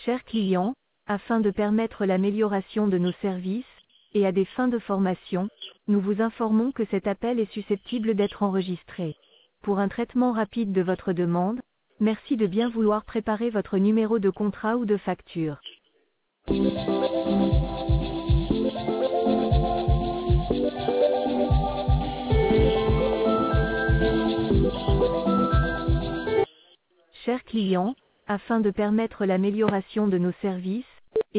Chers clients, afin de permettre l'amélioration de nos services, et à des fins de formation, nous vous informons que cet appel est susceptible d'être enregistré. Pour un traitement rapide de votre demande, merci de bien vouloir préparer votre numéro de contrat ou de facture. Chers clients, afin de permettre l'amélioration de nos services,